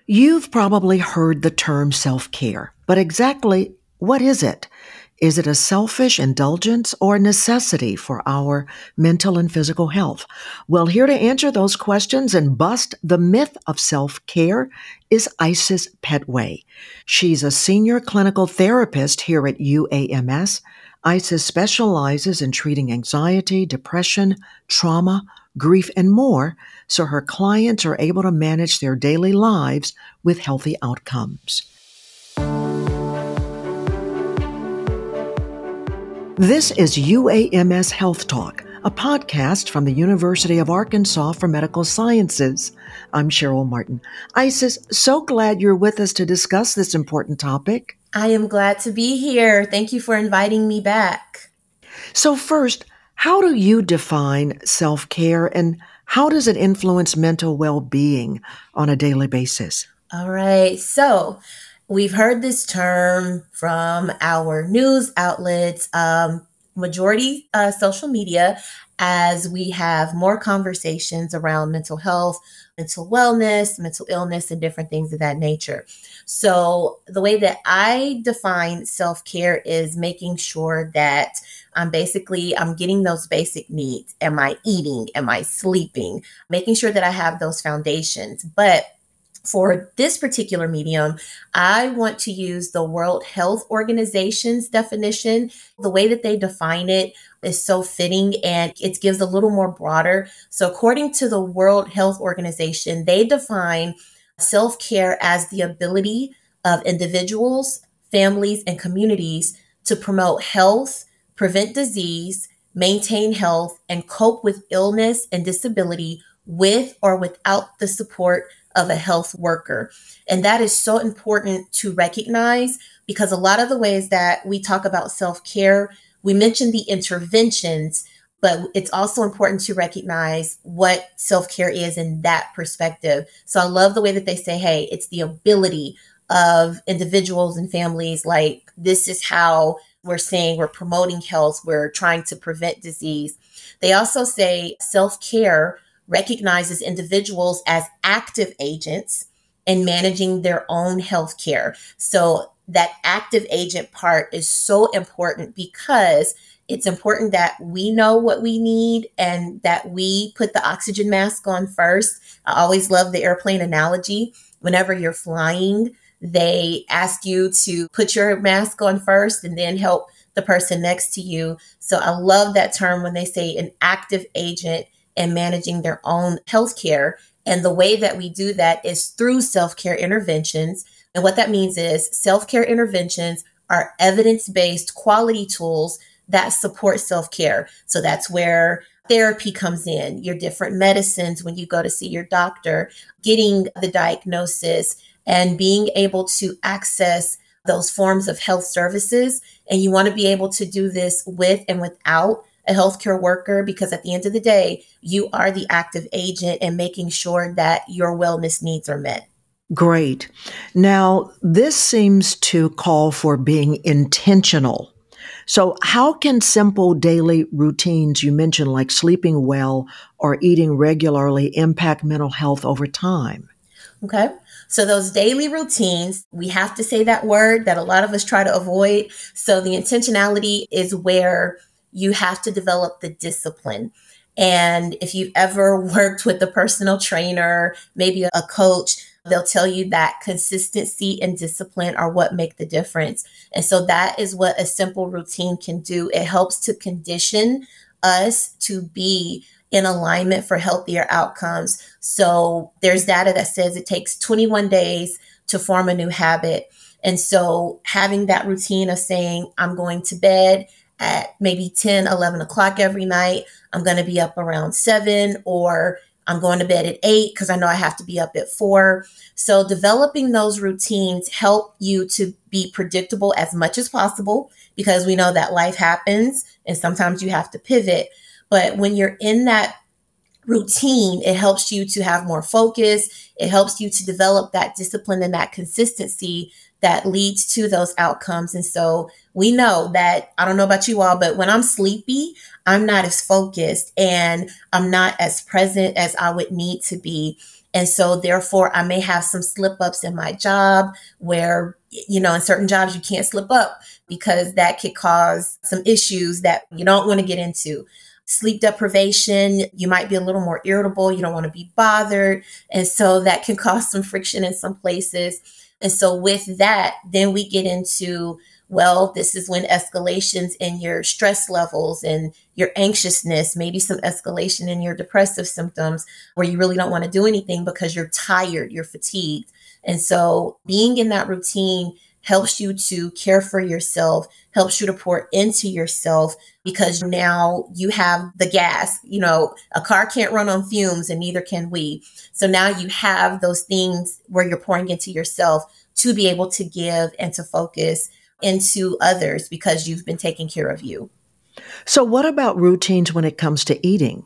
You've probably heard the term self-care, but exactly what is it? Is it a selfish indulgence or a necessity for our mental and physical health? Well, here to answer those questions and bust the myth of self-care is Isis Petway. She's a senior clinical therapist here at UAMS. Isis specializes in treating anxiety, depression, trauma, grief, and more, so her clients are able to manage their daily lives with healthy outcomes. This is UAMS Health Talk, a podcast from the University of Arkansas for Medical Sciences. I'm Cheryl Martin. Isis, so glad you're with us to discuss this important topic. I am glad to be here. Thank you for inviting me back. So first, how do you define self-care and how does it influence mental well-being on a daily basis? All right. So we've heard this term from our news outlets, majority social media, as we have more conversations around mental health, mental wellness, mental illness, and different things of that nature. So the way that I define self-care is making sure that I'm getting those basic needs. Am I eating? Am I sleeping? Making sure that I have those foundations. But for this particular medium, I want to use the World Health Organization's definition. The way that they define it is so fitting and it gives a little more broader. So according to the World Health Organization, they define self-care as the ability of individuals, families, and communities to promote health, prevent disease, maintain health, and cope with illness and disability with or without the support of a health worker. And that is so important to recognize because a lot of the ways that we talk about self-care, we mentioned the interventions, but it's also important to recognize what self-care is in that perspective. So I love the way that they say, hey, it's the ability of individuals and families. Like, this is how we're saying we're promoting health, we're trying to prevent disease. They also say self-care recognizes individuals as active agents in managing their own health care. So that active agent part is so important because it's important that we know what we need and that we put the oxygen mask on first. I always love the airplane analogy. Whenever you're flying, they ask you to put your mask on first and then help the person next to you. So I love that term when they say an active agent and managing their own healthcare. And the way that we do that is through self-care interventions. And what that means is self-care interventions are evidence-based quality tools that support self-care. So that's where therapy comes in, your different medicines when you go to see your doctor, getting the diagnosis, and being able to access those forms of health services. And you want to be able to do this with and without a healthcare worker, because at the end of the day, you are the active agent and making sure that your wellness needs are met. Great. Now, this seems to call for being intentional. So how can simple daily routines you mentioned, like sleeping well or eating regularly, impact mental health over time? Okay. So those daily routines, we have to say that word that a lot of us try to avoid. So the intentionality is where you have to develop the discipline. And if you've ever worked with a personal trainer, maybe a coach, they'll tell you that consistency and discipline are what make the difference. And so that is what a simple routine can do. It helps to condition us to be in alignment for healthier outcomes. So there's data that says it takes 21 days to form a new habit. And so having that routine of saying, I'm going to bed at maybe 10, 11 o'clock every night. I'm going to be up around 7, or I'm going to bed at 8 because I know I have to be up at 4. So developing those routines help you to be predictable as much as possible, because we know that life happens and sometimes you have to pivot. But when you're in that routine, it helps you to have more focus. It helps you to develop that discipline and that consistency that leads to those outcomes. And so we know that, I don't know about you all, but when I'm sleepy, I'm not as focused and I'm not as present as I would need to be. And so therefore I may have some slip ups in my job where, in certain jobs you can't slip up because that could cause some issues that you don't want to get into. Sleep deprivation, you might be a little more irritable. You don't want to be bothered. And so that can cause some friction in some places. And so with that, then we get into, well, this is when escalations in your stress levels and your anxiousness, maybe some escalation in your depressive symptoms where you really don't want to do anything because you're tired, you're fatigued. And so being in that routine helps you to care for yourself, helps you to pour into yourself because now you have the gas. A car can't run on fumes and neither can we. So now you have those things where you're pouring into yourself to be able to give and to focus into others because you've been taking care of you. So, what about routines when it comes to eating?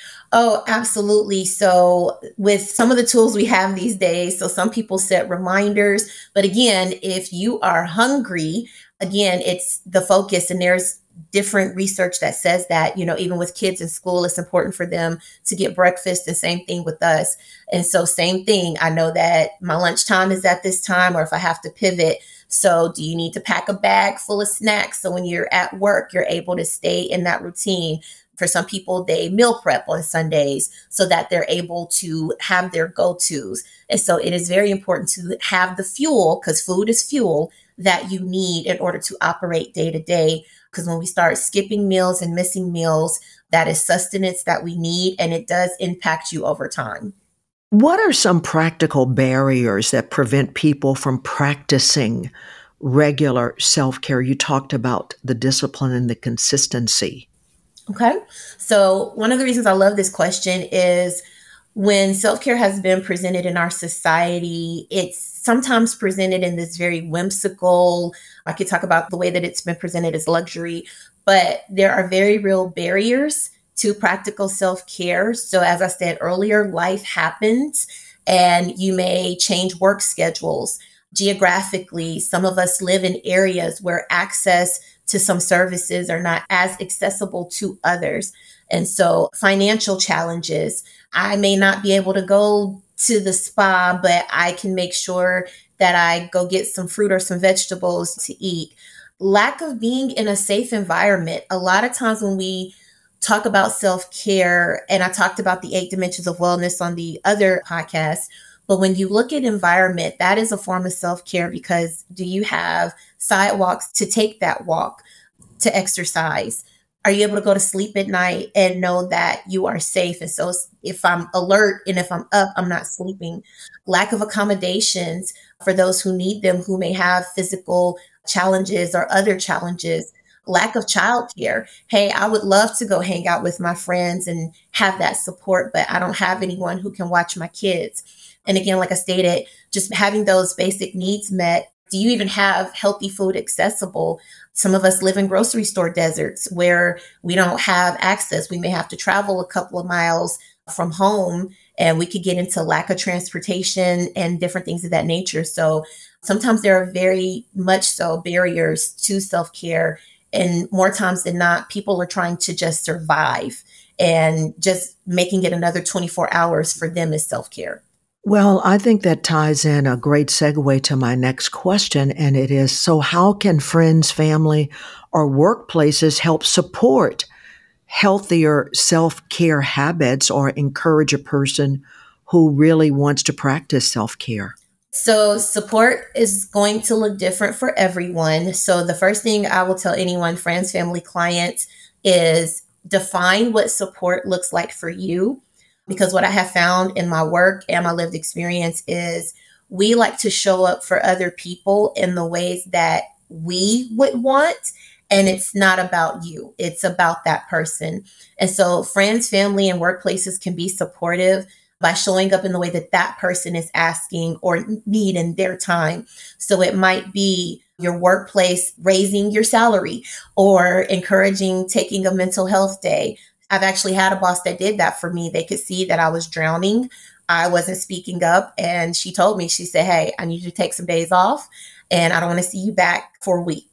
Oh, absolutely. So, with some of the tools we have these days, so some people set reminders. But again, if you are hungry, again, it's the focus. And there's different research that says that, even with kids in school, it's important for them to get breakfast, and same thing with us. And so, same thing. I know that my lunchtime is at this time, or if I have to pivot. So, do you need to pack a bag full of snacks so when you're at work, you're able to stay in that routine? For some people, they meal prep on Sundays so that they're able to have their go-tos. And so it is very important to have the fuel, because food is fuel, that you need in order to operate day to day. Because when we start skipping meals and missing meals, that is sustenance that we need, and it does impact you over time. What are some practical barriers that prevent people from practicing regular self care? You talked about the discipline and the consistency. Okay. So, one of the reasons I love this question is when self care has been presented in our society, it's sometimes presented in this very whimsical, I could talk about the way that it's been presented as luxury, but there are very real barriers to practical self care. So, as I said earlier, life happens and you may change work schedules. Geographically, some of us live in areas where access to some services are not as accessible to others. And so financial challenges, I may not be able to go to the spa, but I can make sure that I go get some fruit or some vegetables to eat. Lack of being in a safe environment. A lot of times when we talk about self-care, and I talked about the 8 dimensions of wellness on the other podcast, but when you look at environment, that is a form of self-care, because do you have sidewalks to take that walk, to exercise? Are you able to go to sleep at night and know that you are safe? And so if I'm alert and if I'm up, I'm not sleeping. Lack of accommodations for those who need them, who may have physical challenges or other challenges. Lack of childcare. Hey, I would love to go hang out with my friends and have that support, but I don't have anyone who can watch my kids. And again, like I stated, just having those basic needs met. Do you even have healthy food accessible? Some of us live in grocery store deserts where we don't have access. We may have to travel a couple of miles from home, and we could get into lack of transportation and different things of that nature. So sometimes there are very much so barriers to self-care. And more times than not, people are trying to just survive, and just making it another 24 hours for them is self-care. Well, I think that ties in a great segue to my next question, and it is, so how can friends, family, or workplaces help support healthier self-care habits or encourage a person who really wants to practice self-care? So, support is going to look different for everyone. So, the first thing I will tell anyone, friends, family, clients, is define what support looks like for you. Because what I have found in my work and my lived experience is we like to show up for other people in the ways that we would want. And it's not about you, it's about that person. And so, friends, family, and workplaces can be supportive by showing up in the way that that person is asking or need in their time. So it might be your workplace raising your salary or encouraging taking a mental health day. I've actually had a boss that did that for me. They could see that I was drowning. I wasn't speaking up. And she told me, she said, hey, I need you to take some days off and I don't want to see you back for a week.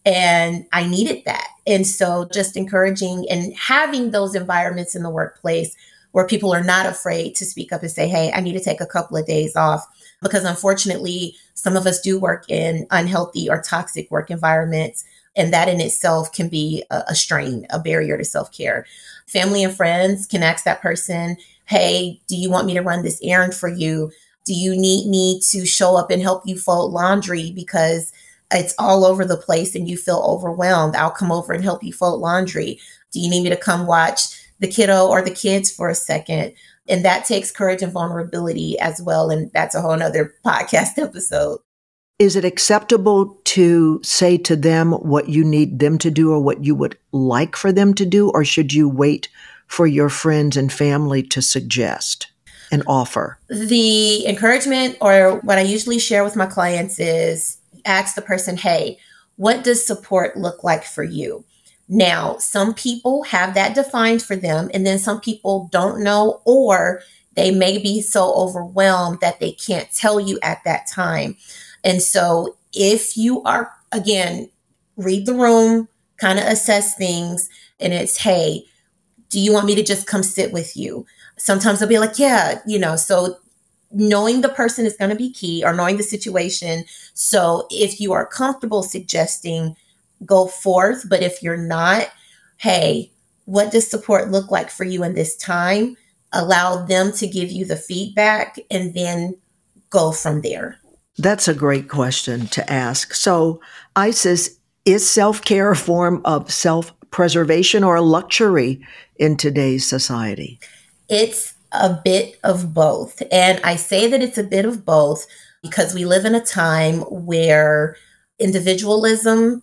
And I needed that. And so just encouraging and having those environments in the workplace where people are not afraid to speak up and say, hey, I need to take a couple of days off. Because unfortunately, some of us do work in unhealthy or toxic work environments. And that in itself can be a strain, a barrier to self-care. Family and friends can ask that person, hey, do you want me to run this errand for you? Do you need me to show up and help you fold laundry because it's all over the place and you feel overwhelmed? I'll come over and help you fold laundry. Do you need me to come watch the kiddo or the kids for a second? And that takes courage and vulnerability as well. And that's a whole nother podcast episode. Is it acceptable to say to them what you need them to do or what you would like for them to do? Or should you wait for your friends and family to suggest and offer? The encouragement, or what I usually share with my clients, is ask the person, hey, what does support look like for you? Now, some people have that defined for them, and then some people don't know, or they may be so overwhelmed that they can't tell you at that time. And so if you are, again, read the room, kind of assess things, and it's, hey, do you want me to just come sit with you? Sometimes they'll be like, yeah, so knowing the person is going to be key, or knowing the situation. So if you are comfortable suggesting, go forth. But if you're not, hey, what does support look like for you in this time? Allow them to give you the feedback and then go from there. That's a great question to ask. So, Isis, is self-care a form of self-preservation or a luxury in today's society? It's a bit of both. And I say that it's a bit of both because we live in a time where individualism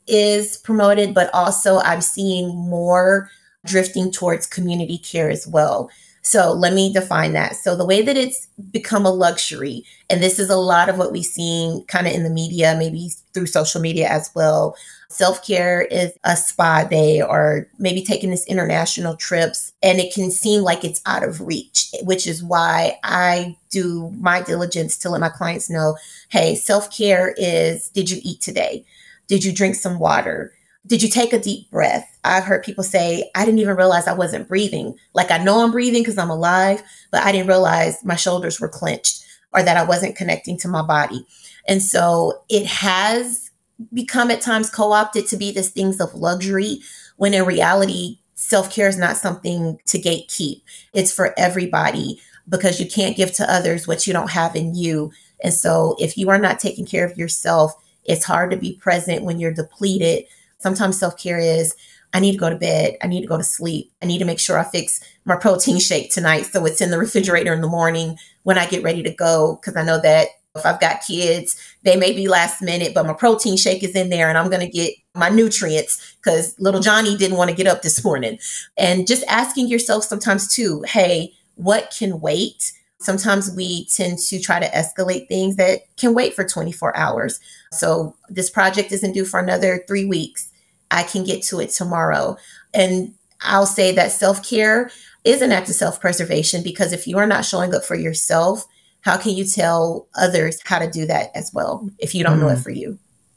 is promoted, but also I'm seeing more drifting towards community care as well. So let me define that. So the way that it's become a luxury, and this is a lot of what we've seen kind of in the media, maybe through social media as well. Self-care is a spa day, or maybe taking this international trips, and it can seem like it's out of reach, which is why I do my diligence to let my clients know, hey, self-care is, did you eat today? Did you drink some water? Did you take a deep breath? I've heard people say, I didn't even realize I wasn't breathing. Like, I know I'm breathing because I'm alive, but I didn't realize my shoulders were clenched or that I wasn't connecting to my body. And so it has become at times co-opted to be this things of luxury, when in reality, self-care is not something to gatekeep. It's for everybody, because you can't give to others what you don't have in you. And so if you are not taking care of yourself, it's hard to be present when you're depleted. Sometimes self-care is, I need to go to bed. I need to go to sleep. I need to make sure I fix my protein shake tonight so it's in the refrigerator in the morning when I get ready to go. Because I know that if I've got kids, they may be last minute, but my protein shake is in there and I'm going to get my nutrients because little Johnny didn't want to get up this morning. And just asking yourself sometimes too, hey, what can wait? Sometimes we tend to try to escalate things that can wait for 24 hours. So this project isn't due for another 3 weeks. I can get to it tomorrow. And I'll say that self-care is an act of self-preservation, because if you are not showing up for yourself, how can you tell others how to do that as well if you don't know it for you?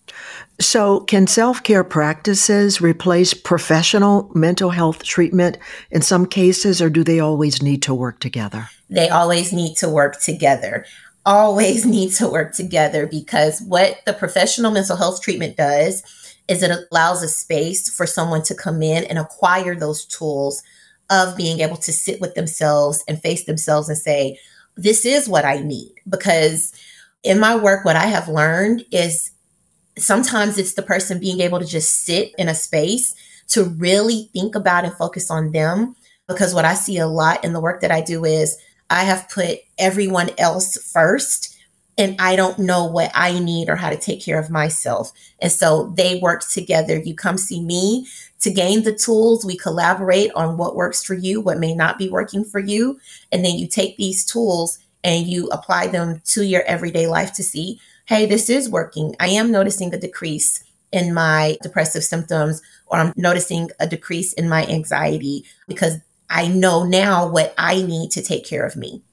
So can self-care practices replace professional mental health treatment in some cases, or do they always need to work together? They always need to work together. Always need to work together, because what the professional mental health treatment does is it allows a space for someone to come in and acquire those tools of being able to sit with themselves and face themselves and say, this is what I need. Because in my work, what I have learned is sometimes it's the person being able to just sit in a space to really think about and focus on them. Because what I see a lot in the work that I do is I have put everyone else first, and I don't know what I need or how to take care of myself. And so they work together. You come see me to gain the tools. We collaborate on what works for you, what may not be working for you. And then you take these tools and you apply them to your everyday life to see, hey, this is working. I am noticing a decrease in my depressive symptoms, or I'm noticing a decrease in my anxiety, because I know now what I need to take care of me.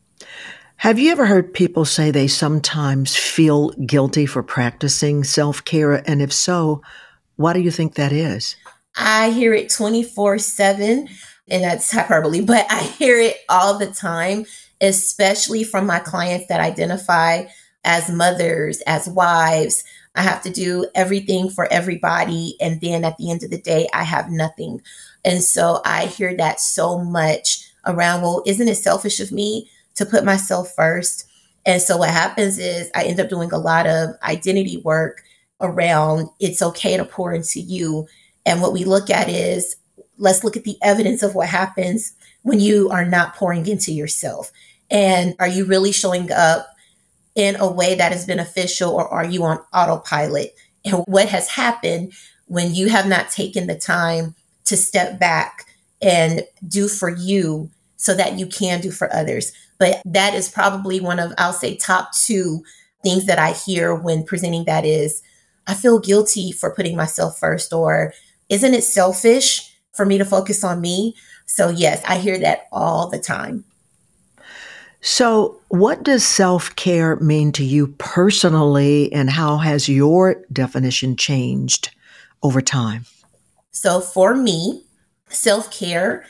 Have you ever heard people say they sometimes feel guilty for practicing self-care? And if so, why do you think that is? I hear it 24/7. And that's hyperbole, but I hear it all the time, especially from my clients that identify as mothers, as wives. I have to do everything for everybody. And then at the end of the day, I have nothing. And so I hear that so much around, well, isn't it selfish of me to put myself first? And so what happens is I end up doing a lot of identity work around it's okay to pour into you. And what we look at is, let's look at the evidence of what happens when you are not pouring into yourself. And are you really showing up in a way that is beneficial, or are you on autopilot? And what has happened when you have not taken the time to step back and do for you so that you can do for others? But that is probably one of, I'll say, top two things that I hear when presenting that is, I feel guilty for putting myself first, or isn't it selfish for me to focus on me? So yes, I hear that all the time. So, what does self-care mean to you personally, and how has your definition changed over time? So for me, self-care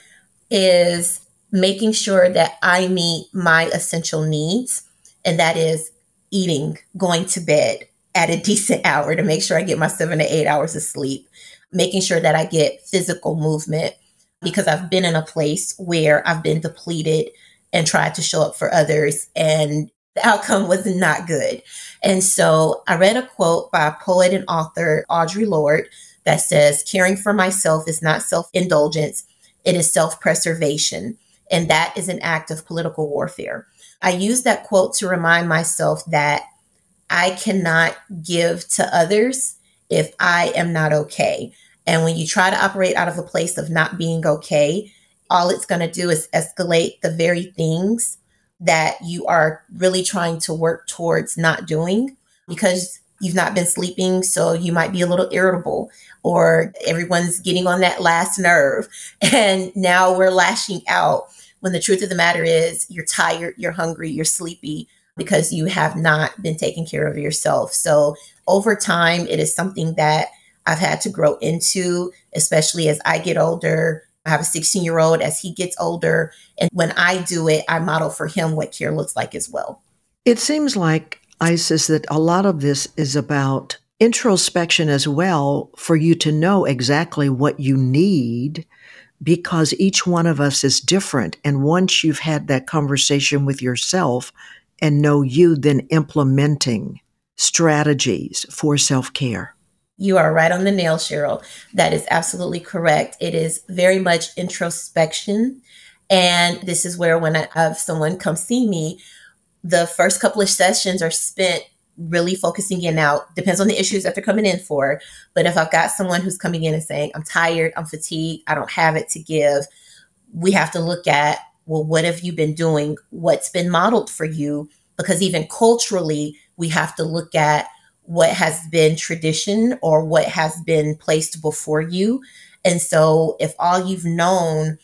is making sure that I meet my essential needs, and that is eating, going to bed at a decent hour to make sure I get my 7 to 8 hours of sleep, making sure that I get physical movement, because I've been in a place where I've been depleted and tried to show up for others, and the outcome was not good. And so I read a quote by poet and author Audre Lorde that says, caring for myself is not self-indulgence, it is self-preservation. And that is an act of political warfare. I use that quote to remind myself that I cannot give to others if I am not okay. And when you try to operate out of a place of not being okay, all it's going to do is escalate the very things that you are really trying to work towards not doing, because you've not been sleeping. So you might be a little irritable, or everyone's getting on that last nerve. And now we're lashing out when the truth of the matter is you're tired, you're hungry, you're sleepy because you have not been taking care of yourself. So over time, it is something that I've had to grow into, especially as I get older. I have a 16-year-old as he gets older. And when I do it, I model for him what care looks like as well. It seems like, Isis, that a lot of this is about introspection as well, for you to know exactly what you need, because each one of us is different. And once you've had that conversation with yourself and know you, then implementing strategies for self-care. You are right on the nail, Cheryl. That is absolutely correct. It is very much introspection. And this is where when I have someone come see me, the first couple of sessions are spent really focusing in out. Depends on the issues that they're coming in for. But if I've got someone who's coming in and saying, I'm tired, I'm fatigued, I don't have it to give, we have to look at, well, what have you been doing? What's been modeled for you? Because even culturally, we have to look at what has been tradition or what has been placed before you. And so if all you've known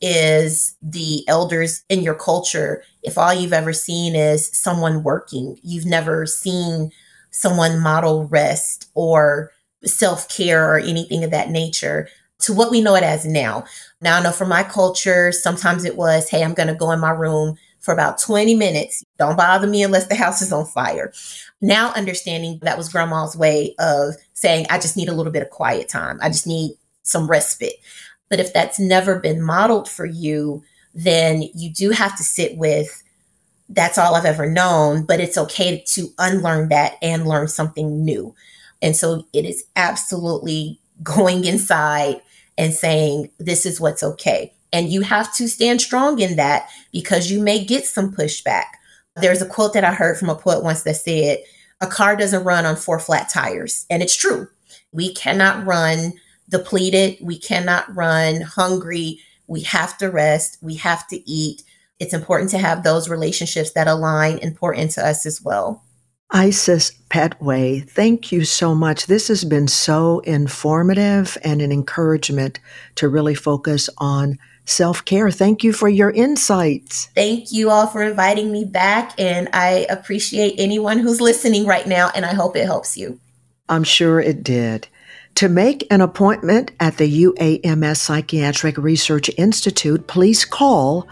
is the elders in your culture, if all you've ever seen is someone working, you've never seen someone model rest or self-care or anything of that nature, to what we know it as now. Now, I know for my culture, sometimes it was, hey, I'm going to go in my room for about 20 minutes. Don't bother me unless the house is on fire. Now understanding that was grandma's way of saying, I just need a little bit of quiet time. I just need some respite. But if that's never been modeled for you, then you do have to sit with, that's all I've ever known, but it's okay to unlearn that and learn something new. And so it is absolutely going inside and saying, this is what's okay. And you have to stand strong in that, because you may get some pushback. There's a quote that I heard from a poet once that said, a car doesn't run on 4 flat tires. And it's true. We cannot run depleted. We cannot run hungry. We have to rest. We have to eat. It's important to have those relationships that align and pour into us as well. Isis Petway, thank you so much. This has been so informative and an encouragement to really focus on self-care. Thank you for your insights. Thank you all for inviting me back. And I appreciate anyone who's listening right now. And I hope it helps you. I'm sure it did. To make an appointment at the UAMS Psychiatric Research Institute, please call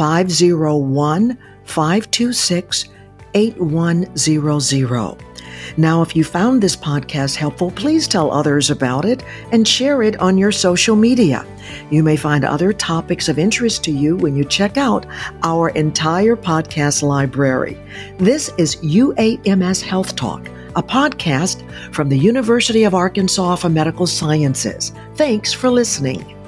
501-526-8100. Now, if you found this podcast helpful, please tell others about it and share it on your social media. You may find other topics of interest to you when you check out our entire podcast library. This is UAMS Health Talk, a podcast from the University of Arkansas for Medical Sciences. Thanks for listening.